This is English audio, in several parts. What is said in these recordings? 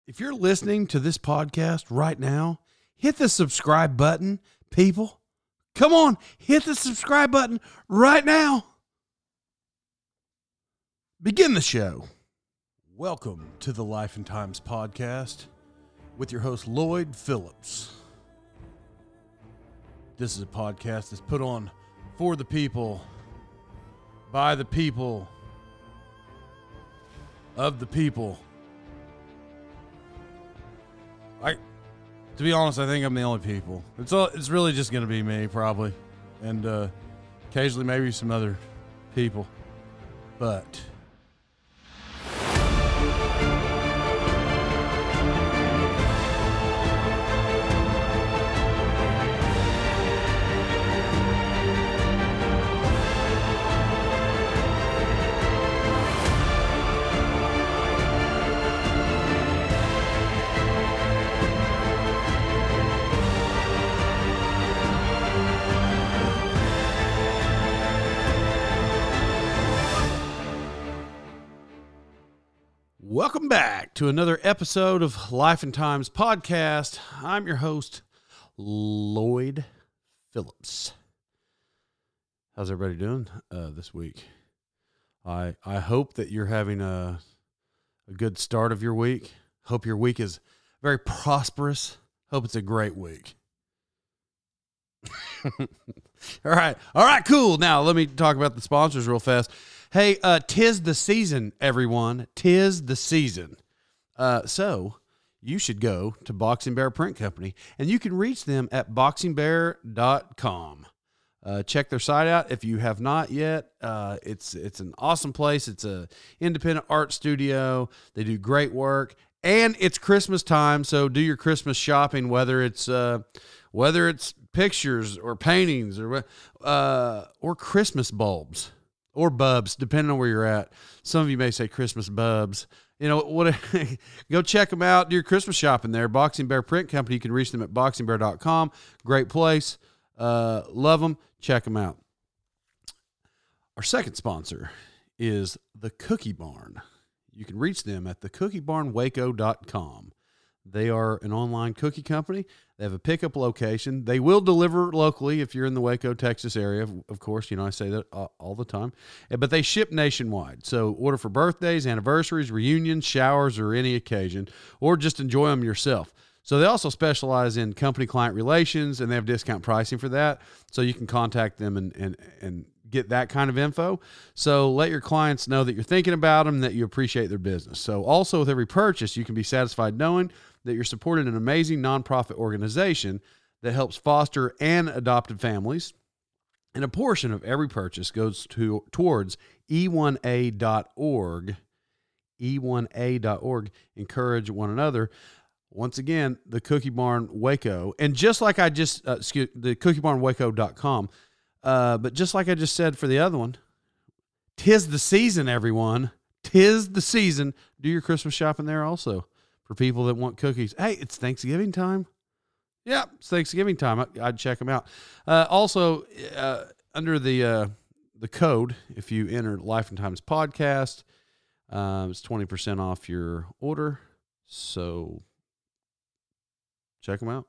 If you're listening to this podcast right now, hit the subscribe button, people. Come on, hit the subscribe button right now. Begin the show. Welcome to the Life and Times podcast with your host, Lloyd Phillips. This is a podcast that's put on for the people, by the people, of the people. To be honest, I think I'm the only people. It's really just going to be me, probably. And occasionally maybe some other people. But welcome back to another episode of Life and Times podcast. I'm your host, Lloyd Phillips. How's everybody doing this week? I hope that you're having a good start of your week. Hope your week is very prosperous. Hope it's a great week. All right, cool. Now let me talk about the sponsors real fast. Hey, 'tis the season, everyone. 'Tis the season. So you should go to Boxing Bear Print Company, and you can reach them at boxingbear.com. Check their site out if you have not yet. It's an awesome place. It's a independent art studio. They do great work, and it's Christmas time, so do your Christmas shopping, whether it's pictures or paintings or Christmas bulbs. Or bubs, depending on where you're at. Some of you may say Christmas bubs. You know, go check them out. Do your Christmas shopping there. Boxing Bear Print Company. You can reach them at boxingbear.com. Great place. Love them. Check them out. Our second sponsor is The Cookie Barn. You can reach them at thecookiebarnwaco.com. They are an online cookie company. They have a pickup location. They will deliver locally if you're in the Waco, Texas area. Of course, I say that all the time. But they ship nationwide. So order for birthdays, anniversaries, reunions, showers, or any occasion, or just enjoy them yourself. So they also specialize in company-client relations, and they have discount pricing for that. So you can contact them and get that kind of info. So let your clients know that you're thinking about them, that you appreciate their business. So also with every purchase, you can be satisfied knowing that you're supporting an amazing nonprofit organization that helps foster and adopted families. And a portion of every purchase goes towards E1A.org. E1A.org. Encourage one another. Once again, the Cookie Barn Waco. And just like the cookiebarnwaco.com. But just like I just said for the other one, 'tis the season, everyone. 'Tis the season. Do your Christmas shopping there also. For people that want cookies. Hey, it's Thanksgiving time. Yeah, it's Thanksgiving time. I'd check them out. Also, under the code, if you enter Life and Times podcast, it's 20% off your order. So check them out.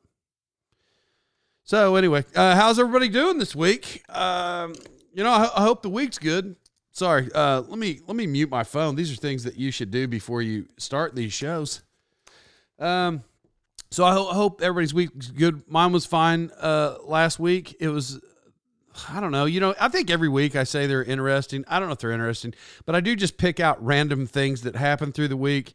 So anyway, how's everybody doing this week? I hope the week's good. Sorry, let me mute my phone. These are things that you should do before you start these shows. So I hope everybody's week's good. Mine was fine last week. It was, I don't know. I think every week I say they're interesting. I don't know if they're interesting, but I do just pick out random things that happen through the week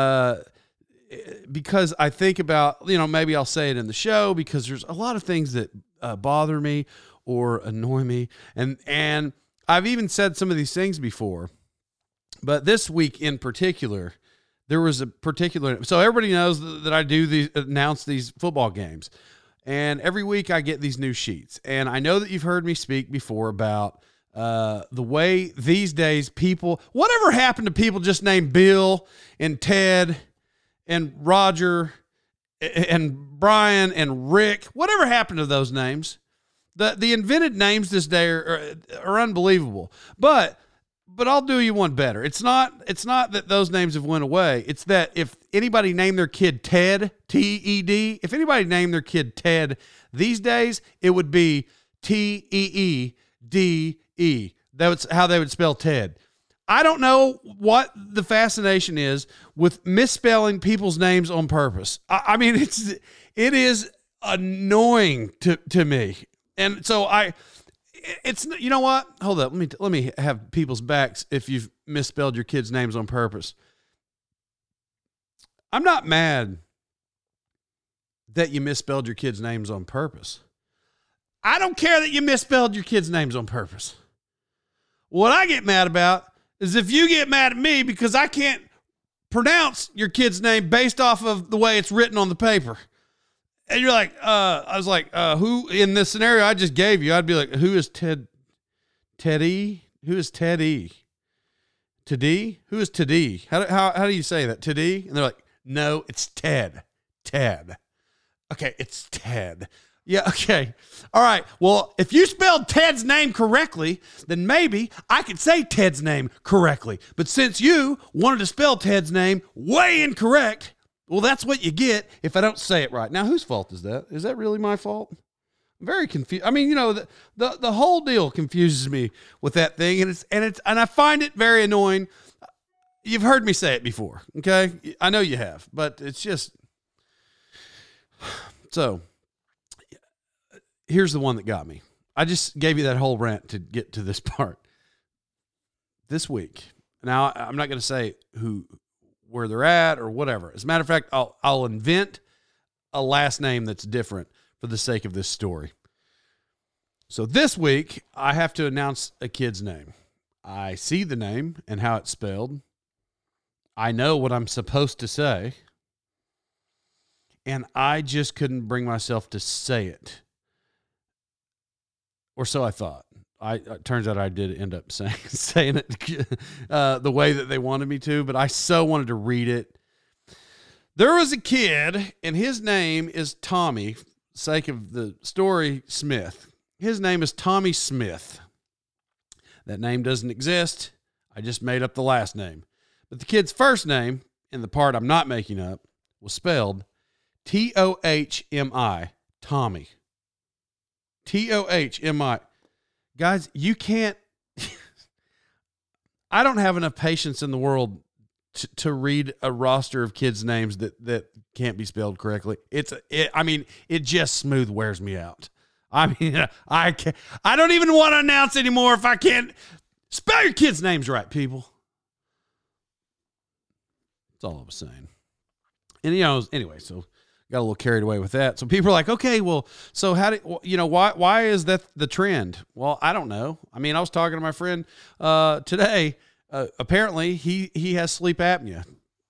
because I think about, maybe I'll say it in the show because there's a lot of things that bother me or annoy me. And I've even said some of these things before, but this week in particular, there was a particular, so everybody knows that I do announce these football games, and every week I get these new sheets. And I know that you've heard me speak before about the way these days whatever happened to people just named Bill and Ted and Roger and Brian and Rick, whatever happened to those names? The invented names this day are unbelievable. But But I'll do you one better. It's not that those names have went away. It's that if anybody named their kid Ted, T-E-D, if anybody named their kid Ted these days, it would be T-E-E-D-E. That's how they would spell Ted. I don't know what the fascination is with misspelling people's names on purpose. I mean, it is annoying to me. And so it's, you know what? Hold up. Let me have people's backs if you've misspelled your kids' names on purpose. I'm not mad that you misspelled your kids' names on purpose. I don't care that you misspelled your kids' names on purpose. What I get mad about is if you get mad at me because I can't pronounce your kid's name based off of the way it's written on the paper. And you're like, I was like, who in this scenario I just gave you, I'd be like, who is Teddy? Who is Teddy? Teddy? Who is Teddy? How do you say that? Teddy? And they're like, no, it's Ted. Ted. Okay, it's Ted. Yeah, okay. All right. Well, if you spelled Ted's name correctly, then maybe I could say Ted's name correctly. But since you wanted to spell Ted's name way incorrect, well, that's what you get if I don't say it right. Now, whose fault is that? Is that really my fault? I'm very confused. I mean, you know, the whole deal confuses me with that thing, and I find it very annoying. You've heard me say it before, okay? I know you have, but it's just so. Here's the one that got me. I just gave you that whole rant to get to this part. This week. Now, I'm not going to say where they're at or whatever. As a matter of fact, I'll invent a last name that's different for the sake of this story. So this week, I have to announce a kid's name. I see the name and how it's spelled. I know what I'm supposed to say. And I just couldn't bring myself to say it. Or so I thought. It turns out I did end up saying it the way that they wanted me to, but I so wanted to read it. There was a kid, and his name is Tommy, sake of the story, Smith. His name is Tommy Smith. That name doesn't exist. I just made up the last name. But the kid's first name, and the part I'm not making up, was spelled T-O-H-M-I, Tommy. T-O-H-M-I. Guys, you can't, I don't have enough patience in the world to read a roster of kids' names that can't be spelled correctly. It just smooth wears me out. I mean, I don't even want to announce anymore if I can't spell your kids' names right, people. That's all I was saying. And, anyway, so got a little carried away with that. So people are like, okay, well, so why is that the trend? Well, I don't know. I mean, I was talking to my friend today. Apparently he has sleep apnea.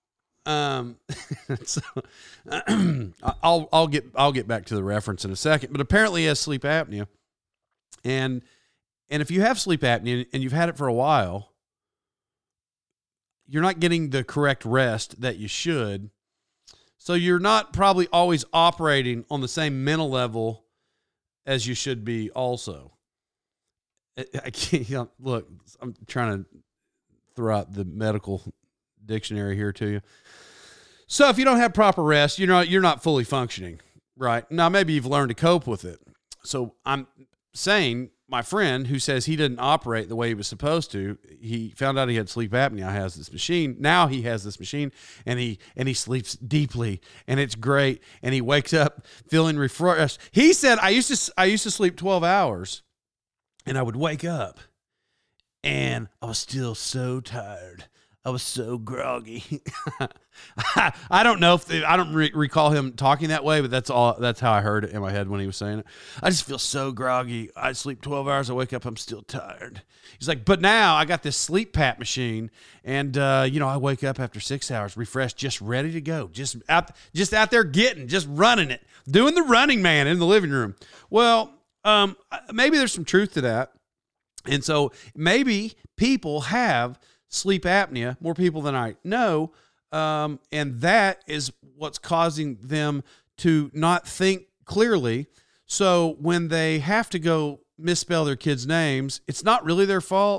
So I'll get back to the reference in a second, but apparently he has sleep apnea. And if you have sleep apnea and you've had it for a while, you're not getting the correct rest that you should. So you're not probably always operating on the same mental level as you should be also. I can't, look, I'm trying to throw out the medical dictionary here to you. So if you don't have proper rest, you're not fully functioning, right? Now, maybe you've learned to cope with it. So I'm saying my friend who says he didn't operate the way he was supposed to, he found out he had sleep apnea. Has this machine. Now he has this machine and he sleeps deeply and it's great. And he wakes up feeling refreshed. He said, I used to sleep 12 hours and I would wake up and I was still so tired. I was so groggy. I don't know I don't recall him talking that way, but that's how I heard it in my head when he was saying it. I just feel so groggy. I sleep 12 hours. I wake up. I'm still tired. He's like, but now I got this sleep pap machine and, I wake up after 6 hours refreshed, just ready to go. Just out there just running it, doing the running man in the living room. Well, maybe there's some truth to that. And so maybe people have sleep apnea, more people than I know, and that is what's causing them to not think clearly. So when they have to go misspell their kids' names, it's not really their fault.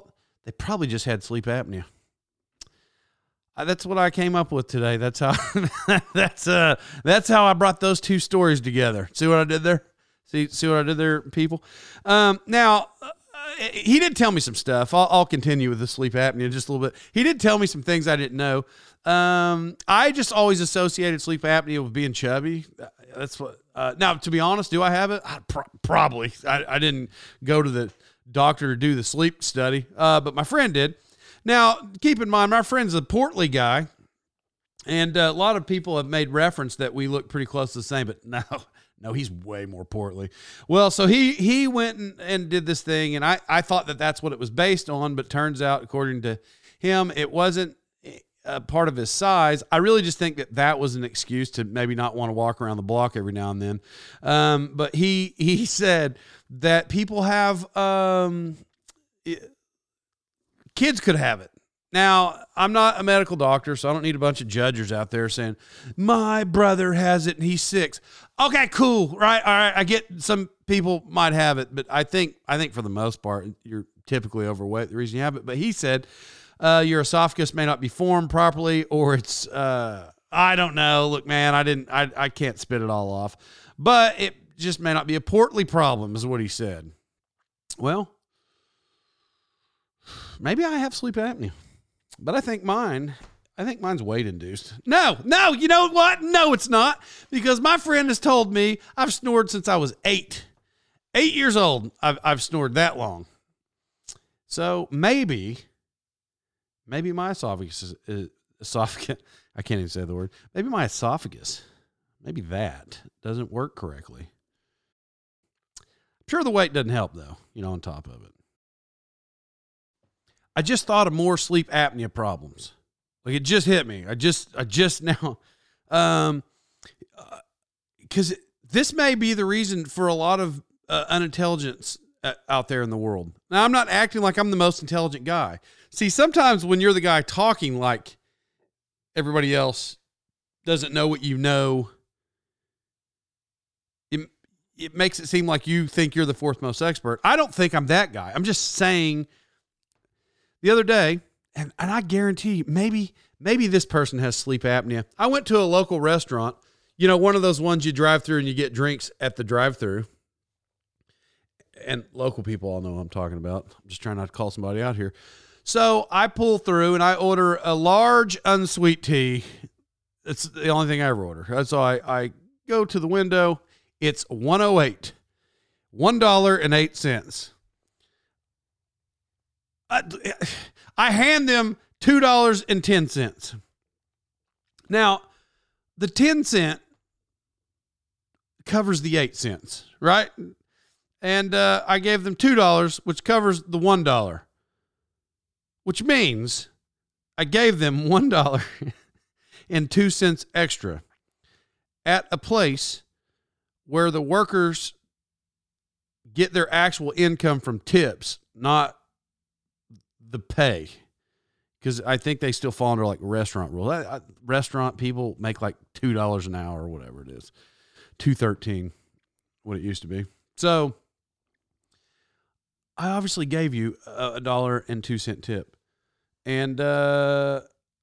they probably just had sleep apnea. That's what I came up with today. That's how that's how I brought those two stories together. See what I did there? See what I did there, people? Now, he did tell me some stuff. I'll continue with the sleep apnea just a little bit. He did tell me some things I didn't know. I just always associated sleep apnea with being chubby. That's what. Now, to be honest, do I have it? Probably. I didn't go to the doctor to do the sleep study, but my friend did. Now, keep in mind, my friend's a portly guy, and a lot of people have made reference that we look pretty close to the same, but no, he's way more portly. Well, so he went and did this thing, and I thought that that's what it was based on, but turns out, according to him, it wasn't a part of his size. I really just think that was an excuse to maybe not want to walk around the block every now and then. But he said that people have kids could have it. Now, I'm not a medical doctor, so I don't need a bunch of judges out there saying, my brother has it and he's 6. Okay, cool. Right. All right. I get some people might have it, but I think for the most part, you're typically overweight. The reason you have it, but he said, your esophagus may not be formed properly, or it's, I don't know. Look, man, I can't spit it all off, but it just may not be a portly problem is what he said. Well, maybe I have sleep apnea, but I think mine's weight induced. No, you know what? No, it's not, because my friend has told me I've snored since I was 8 years old. I've snored that long. So maybe my esophagus I can't even say the word. Maybe my esophagus, maybe that doesn't work correctly. I'm sure the weight doesn't help though, on top of it. I just thought of more sleep apnea problems. Like it just hit me. I just now, because this may be the reason for a lot of unintelligence out there in the world. Now, I'm not acting like I'm the most intelligent guy. See, sometimes when you're the guy talking like everybody else doesn't know what you know, it makes it seem like you think you're the fourth most expert. I don't think I'm that guy. I'm just saying. The other day, and I guarantee maybe this person has sleep apnea. I went to a local restaurant, one of those ones you drive through and you get drinks at the drive-through. And local people all know what I'm talking about. I'm just trying not to call somebody out here. So I pull through and I order a large unsweet tea. It's the only thing I ever order. So I go to the window. It's $1.08, $1.08. I hand them $2.10. Now, the 10 cent covers the 8 cents, right? And I gave them $2, which covers the $1, which means I gave them $1.02 extra at a place where the workers get their actual income from tips, not the pay, because I think they still fall under like restaurant rules. Restaurant people make like $2 an hour or whatever it is, $2.13, what it used to be. So I obviously gave you $1.02 tip, and the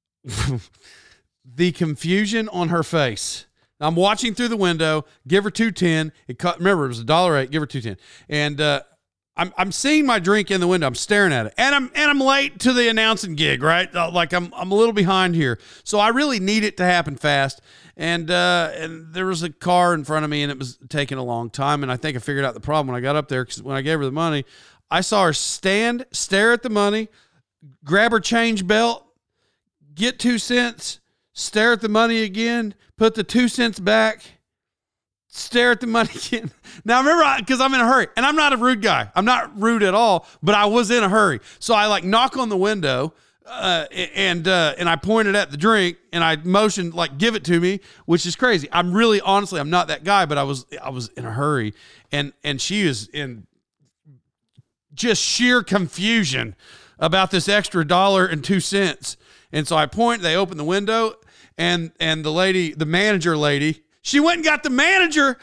confusion on her face. I'm watching through the window. Give her $2.10. Remember, it was $1.08. Give her $2.10, and I'm seeing my drink in the window. I'm staring at it, and I'm late to the announcing gig, right? Like I'm a little behind here, so I really need it to happen fast. And there was a car in front of me, and it was taking a long time. And I think I figured out the problem when I got up there, because when I gave her the money, I saw her stare at the money, grab her change belt, get 2 cents, stare at the money again, put the 2 cents back, stare at the money again. Now, remember, because I'm in a hurry, and I'm not a rude guy. I'm not rude at all, but I was in a hurry. So I knock on the window, and I pointed at the drink, and I motioned give it to me, which is crazy. I'm not that guy, but I was in a hurry, and she is in just sheer confusion about this extra $1.02. And so I point, they open the window, and the lady, the manager lady, she went and got the manager.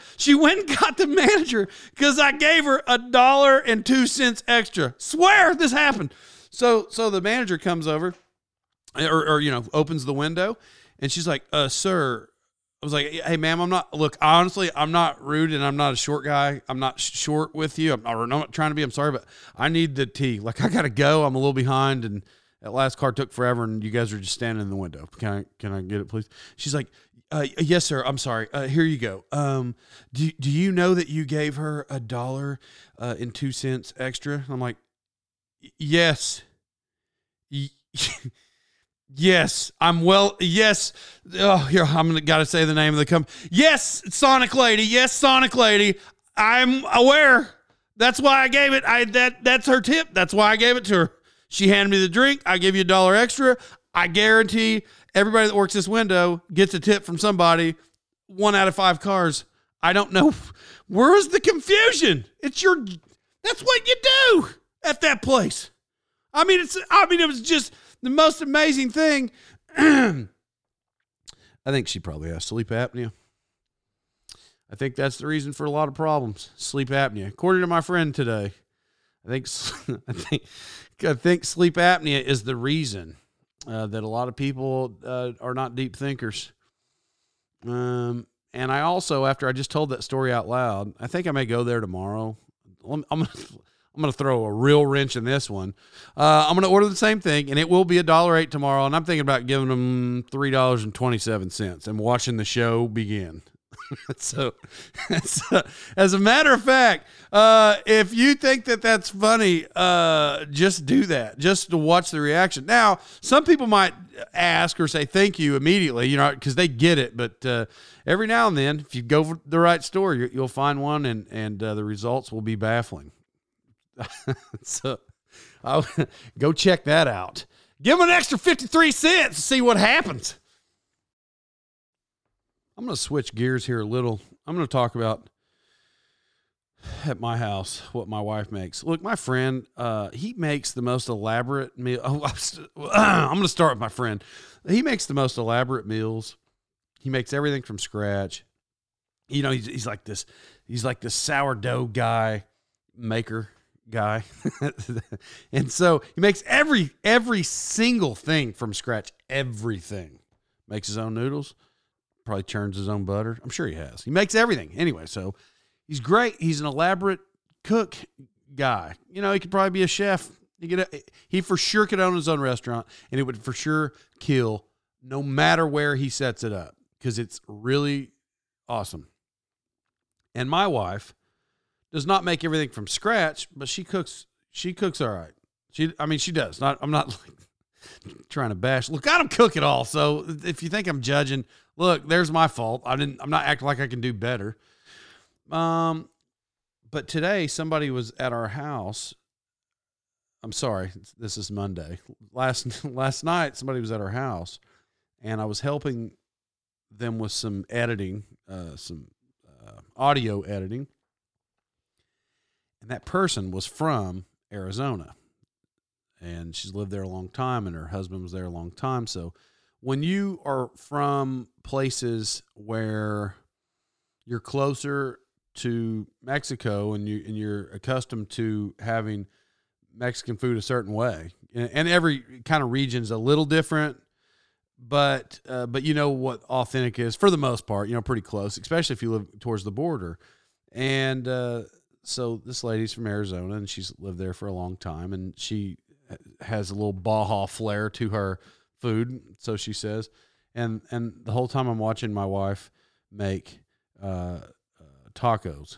Because I gave her $1.02 extra. Swear this happened. So the manager comes over or opens the window, and she's like, sir, I was like, hey, ma'am, honestly, I'm not rude, and I'm not a short guy. I'm not short with you. I'm not trying to be. I'm sorry, but I need the tea. Like, I got to go. I'm a little behind, and that last car took forever, and you guys are just standing in the window. Can I get it, please? She's like, yes, sir. I'm sorry. Here you go. Do you know that you gave her $1.02 extra? I'm like, yes. Yes, yes. Oh, here, gotta say the name of the company. Yes, Sonic Lady. Yes, Sonic Lady. I'm aware. That's why I gave it. That's her tip. That's why I gave it to her. She handed me the drink. I give you $1 extra. I guarantee everybody that works this window gets a tip from somebody. 1 out of 5 cars. I don't know. Where's the confusion? That's what you do at that place. It was just the most amazing thing. I think she probably has sleep apnea. I think that's the reason for a lot of problems. Sleep apnea. According to my friend today, I think sleep apnea is the reason that a lot of people are not deep thinkers. And I also, after I just told that story out loud, I think I may go there tomorrow. I'm going to throw a real wrench in this one. I'm going to order the same thing, and it will be $1.08 tomorrow, and I'm thinking about giving them $3.27 and watching the show begin. So, as a matter of fact, if you think that that's funny, just do that, just to watch the reaction. Now, some people might ask or say thank you immediately, because they get it, but every now and then, if you go for the right store, you'll find one, and the results will be baffling. So I'll go check that out. Give them an extra 53 cents to see what happens. I'm going to switch gears here a little. I'm going to talk about at my house what my wife makes. Look, my friend, he makes the most elaborate meal. I'm going to start with my friend. He makes the most elaborate meals. He makes everything from scratch. He's like this sourdough maker guy. And so he makes every single thing from scratch. Everything. Makes his own noodles. Probably churns his own butter. I'm sure he has. He makes everything. Anyway, so he's great. He's an elaborate cook guy. He could probably be a chef. He for sure could own his own restaurant, and it would for sure kill no matter where he sets it up, because it's really awesome. And my wife does not make everything from scratch, but she cooks all right. She does. I'm not trying to bash. Look, I don't cook at all. So if you think I'm judging, look, there's my fault. I'm not acting like I can do better. But today somebody was at our house. I'm sorry. This is Monday. Last night, somebody was at our house, and I was helping them with some editing, some audio editing. And that person was from Arizona, and she's lived there a long time, and her husband was there a long time. So when you are from places where you're closer to Mexico and you're accustomed to having Mexican food a certain way, and every kind of region's a little different, but you know what authentic is for the most part, pretty close, especially if you live towards the border. And so this lady's from Arizona, and she's lived there for a long time, and she has a little Baja flair to her food, so she says. And the whole time I'm watching my wife make tacos,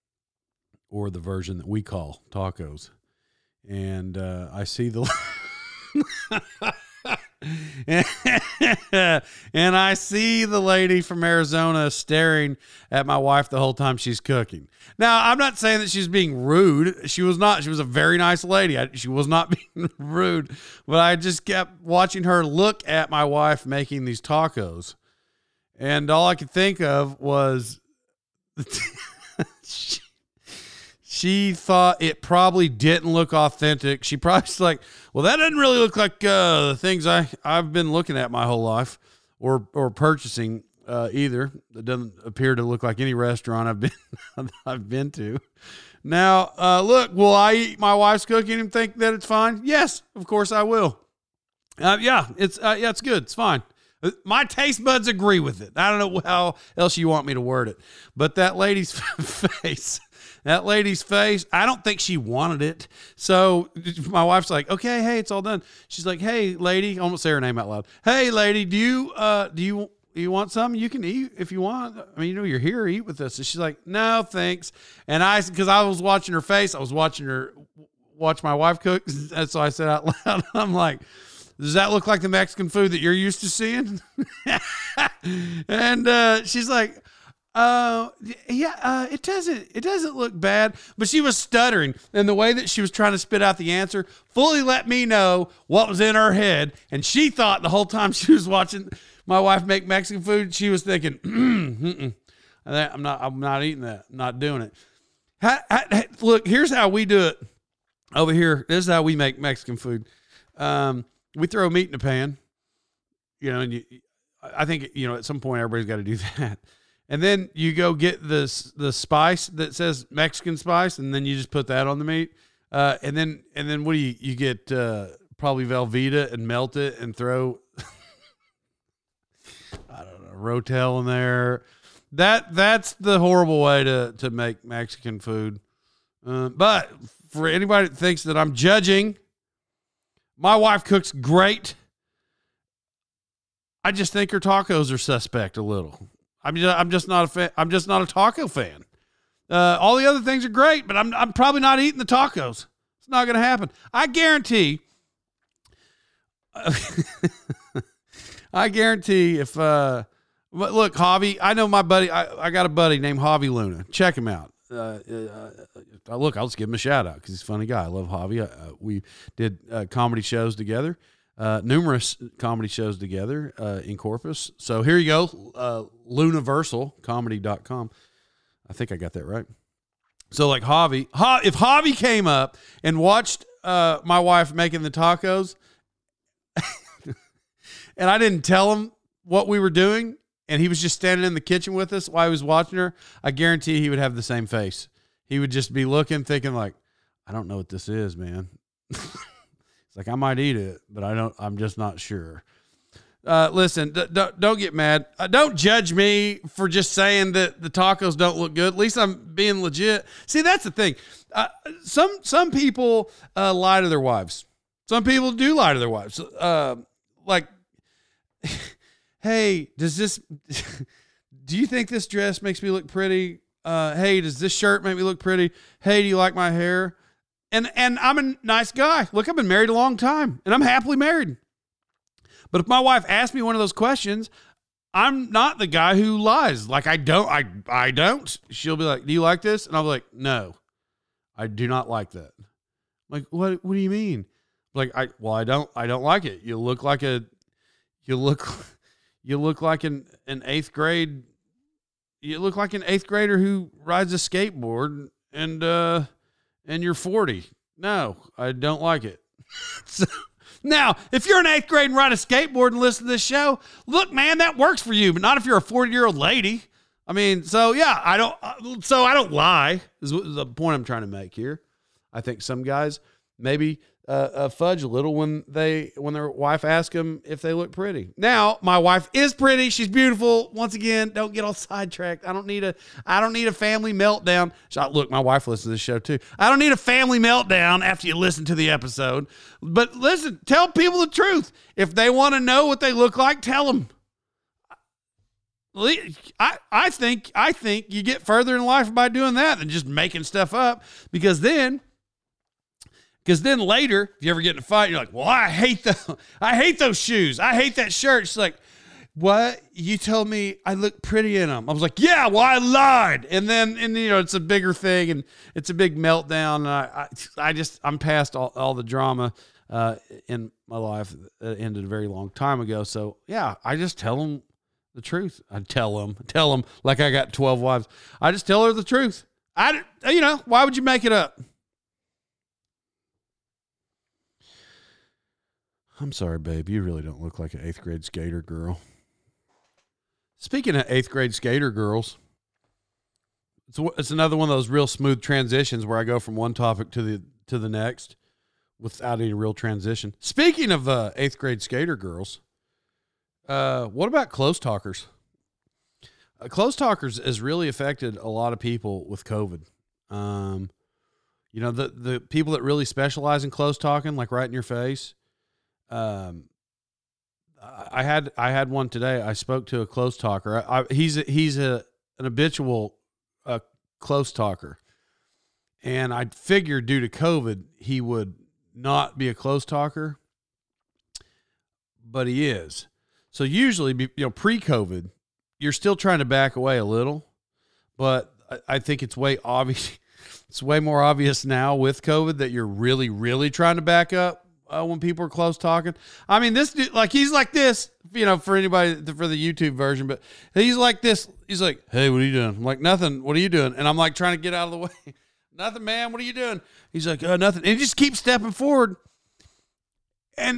or the version that we call tacos, and I see the and I see the lady from Arizona staring at my wife the whole time she's cooking. Now, I'm not saying that she's being rude. She was not. She was a very nice lady. She was not being rude, but I just kept watching her look at my wife making these tacos, and all I could think of was she thought it probably didn't look authentic. She probably was like, well, that doesn't really look like the things I've been looking at my whole life or purchasing. either. It doesn't appear to look like any restaurant I've been to. Now, look, will I eat my wife's cooking and think that it's fine? Yes, of course I will. It's good. It's fine. My taste buds agree with it. I don't know how else you want me to word it, but that lady's face, I don't think she wanted it. So my wife's like, okay, hey, it's all done. She's like, hey, lady, I almost say her name out loud. Hey, lady, do you want something? You can eat if you want. I mean, you're here, eat with us. And she's like, no, thanks. And because I was watching her face, I was watching her watch my wife cook. And so I said out loud, I'm like, does that look like the Mexican food that you're used to seeing? And she's like, it doesn't look bad. But she was stuttering. And the way that she was trying to spit out the answer fully let me know what was in her head. And she thought the whole time she was watching my wife make Mexican food, she was thinking, I'm not eating that. I'm not doing it. Look, here's how we do it over here. This is how we make Mexican food. We throw meat in a pan, and I think, at some point everybody's got to do that. And then you go get the spice that says Mexican spice, and then you just put that on the meat. And then what do you get? Probably Velveeta and melt it and throw, I don't know, Rotel in there. That's the horrible way to make Mexican food. But for anybody that thinks that I'm judging, my wife cooks great. I just think her tacos are suspect a little. I'm just not a fan. I'm just not a taco fan. All the other things are great, but I'm probably not eating the tacos. It's not going to happen. I guarantee. I guarantee if look, Javi, I know my buddy. I got a buddy named Javi Luna. Check him out. Look, I'll just give him a shout out because he's a funny guy. I love Javi. We did comedy shows together, numerous comedy shows together in Corpus. So here you go, LunaversalComedy.com. I think I got that right. So like Javi, if Javi came up and watched my wife making the tacos, and I didn't tell him what we were doing, and he was just standing in the kitchen with us while he was watching her, I guarantee he would have the same face. He would just be looking, thinking like, I don't know what this is, man. It's like, I might eat it, but I'm just not sure. Listen, don't get mad. Don't judge me for just saying that the tacos don't look good. At least I'm being legit. See, that's the thing. Some people lie to their wives. Some people do lie to their wives. Like, hey, do you think this dress makes me look pretty? Hey, does this shirt make me look pretty? Hey, do you like my hair? And I'm a nice guy. Look, I've been married a long time, and I'm happily married. But if my wife asks me one of those questions, I'm not the guy who lies. Like, I don't. She'll be like, do you like this? And I'll be like, no, I do not like that. I'm like, what do you mean? Like, I don't like it. You look like an eighth grade. You look like an eighth grader who rides a skateboard and you're 40. No, I don't like it. So, now, if you're an eighth grade and ride a skateboard and listen to this show, look, man, that works for you, but not if you're a 40-year-old lady. I mean, so yeah, I don't lie is the point I'm trying to make here. I think some guys maybe fudge a little when their wife asks them if they look pretty. Now, my wife is pretty. She's beautiful. Once again, don't get all sidetracked. I don't need a family meltdown. Look, my wife listens to this show too. I don't need a family meltdown after you listen to the episode. But listen, tell people the truth. If they want to know what they look like, tell them. I think you get further in life by doing that than just making stuff up, because then later, if you ever get in a fight, you're like, well, I hate those shoes. I hate that shirt. She's like, what? You told me I look pretty in them. I was like, yeah, well, I lied. And it's a bigger thing, and it's a big meltdown. And I'm past all the drama in my life that ended a very long time ago. So yeah, I just tell them the truth. I tell them like I got 12 wives. I just tell her the truth. Why would you make it up? I'm sorry, babe. You really don't look like an eighth grade skater girl. Speaking of 8th grade skater girls, it's another one of those real smooth transitions where I go from one topic to the next without any real transition. Speaking of 8th grade skater girls, what about close talkers? Close talkers has really affected a lot of people with COVID. The people that really specialize in close talking, like right in your face. I had one today. I spoke to a close talker. He's an habitual close talker, and I figured due to COVID he would not be a close talker, but he is. So usually, pre-COVID, you're still trying to back away a little, but I think it's way obvious. It's way more obvious now with COVID that you're really, really trying to back up when people are close talking. I mean, this dude, he's like this, for anybody, for the YouTube version, but he's like this. He's like, "Hey, what are you doing?" I'm like, "Nothing. What are you doing?" And I'm like trying to get out of the way. "Nothing, man. What are you doing?" He's like, "Nothing." And he just keeps stepping forward. And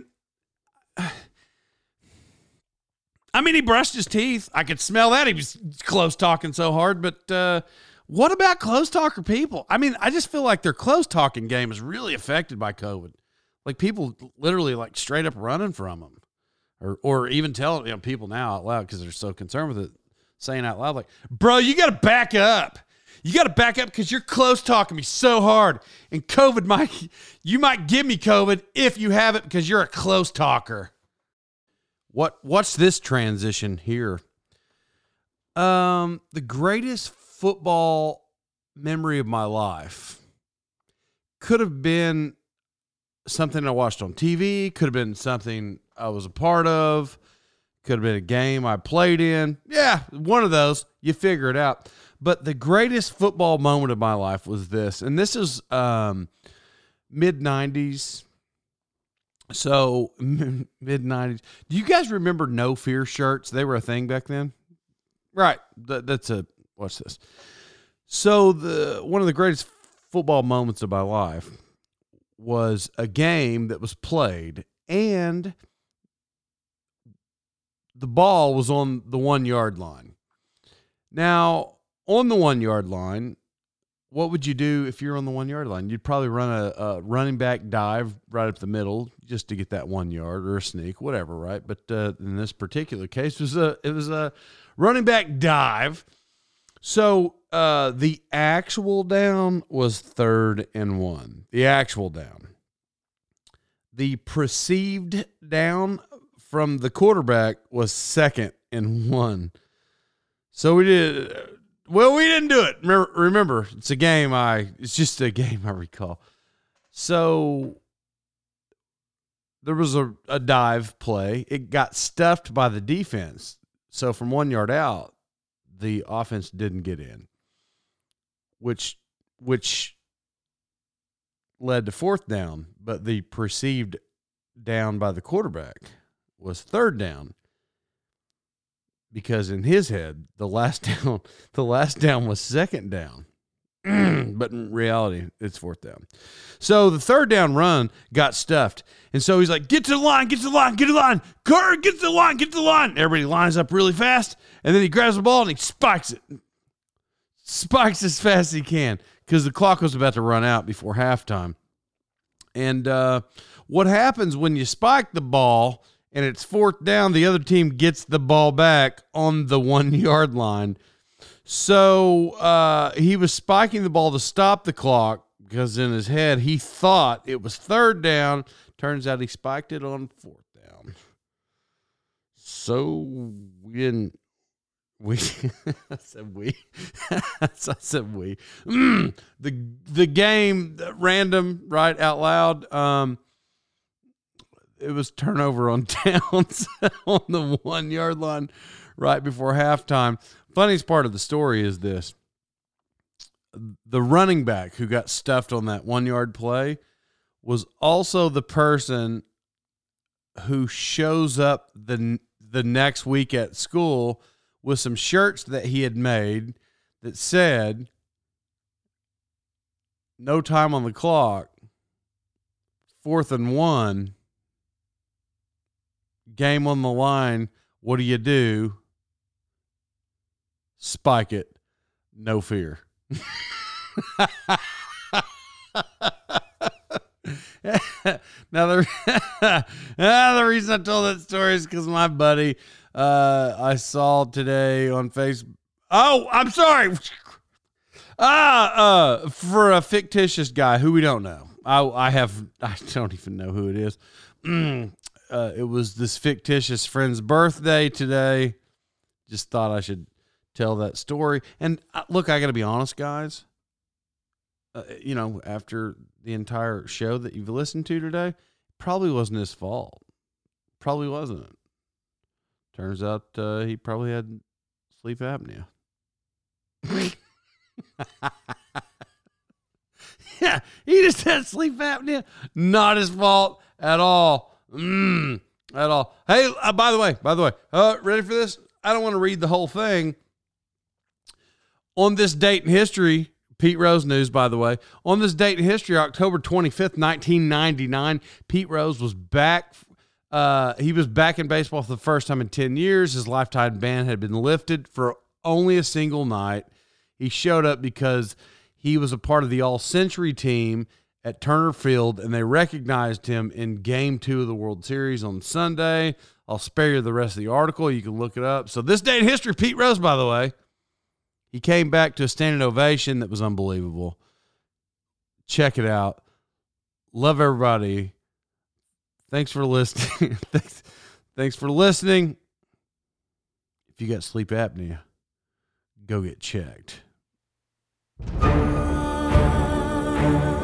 I mean, he brushed his teeth. I could smell that. He was close talking so hard. But what about close talker people? I mean, I just feel like their close talking game is really affected by COVID. Like people literally straight up running from them, or even telling people now out loud because they're so concerned with it, saying out loud like, "Bro, you got to back up. You got to back up because you're close talking me so hard, and COVID you might give me COVID if you have it because you're a close talker." What's this transition here? The greatest football memory of my life could have been something I watched on TV, could have been something I was a part of, could have been a game I played in. Yeah, one of those. You figure it out. But the greatest football moment of my life was this, and this is mid-90s. So, mid-90s. Do you guys remember No Fear shirts? They were a thing back then? Right. What's this? So, one of the greatest football moments of my life was a game that was played, and the ball was on the 1 yard line. Now, on the 1 yard line, what would you do if you're on the 1 yard line? You'd probably run a running back dive right up the middle just to get that 1 yard, or a sneak, whatever, right? But in this particular case, it was a running back dive. So the actual down was 3rd and 1. The actual down. The perceived down from the quarterback was 2nd and 1. So we didn't do it. Remember, it's just a game I recall. So there was a dive play. It got stuffed by the defense. So from 1 yard out, the offense didn't get in, which led to 4th down, but the perceived down by the quarterback was 3rd down. Because in his head, the last down was 2nd down. But in reality, it's 4th down. So the 3rd down run got stuffed. And so he's like, "Get to the line, get to the line, get to the line. Carter, get to the line, get to the line." Everybody lines up really fast. And then he grabs the ball and he spikes it. Spikes as fast as he can because the clock was about to run out before halftime. And what happens when you spike the ball and it's 4th down, the other team gets the ball back on the 1 yard line. So he was spiking the ball to stop the clock because in his head he thought it was 3rd down. Turns out he spiked it on 4th down. So I said we. I said we. The game, random, right out loud. It was turnover on downs on the 1 yard line right before halftime. Funniest part of the story is this. The running back who got stuffed on that 1 yard play was also the person who shows up the next week at school with some shirts that he had made that said, "No time on the clock, 4th and 1, game on the line, what do you do?" spike it. No fear. Now the reason I told that story is because my buddy I saw today on Facebook. Oh, I'm sorry. For a fictitious guy who we don't know. I don't even know who it is. It was this fictitious friend's birthday today. Just thought I should tell that story. And look, I got to be honest, guys. After the entire show that you've listened to today, probably wasn't his fault. Probably wasn't. Turns out he probably had sleep apnea. Yeah, he just had sleep apnea. Not his fault at all. At all. Hey, by the way, ready for this? I don't want to read the whole thing. On this date in history, Pete Rose news, by the way. On this date in history, October 25th, 1999, Pete Rose was back. He was back in baseball for the first time in 10 years. His lifetime ban had been lifted for only a single night. He showed up because he was a part of the All-Century team at Turner Field, and they recognized him in Game 2 of the World Series on Sunday. I'll spare you the rest of the article. You can look it up. So this day in history, Pete Rose, by the way, he came back to a standing ovation that was unbelievable. Check it out. Love everybody. Thanks for listening. Thanks for listening. If you got sleep apnea, go get checked.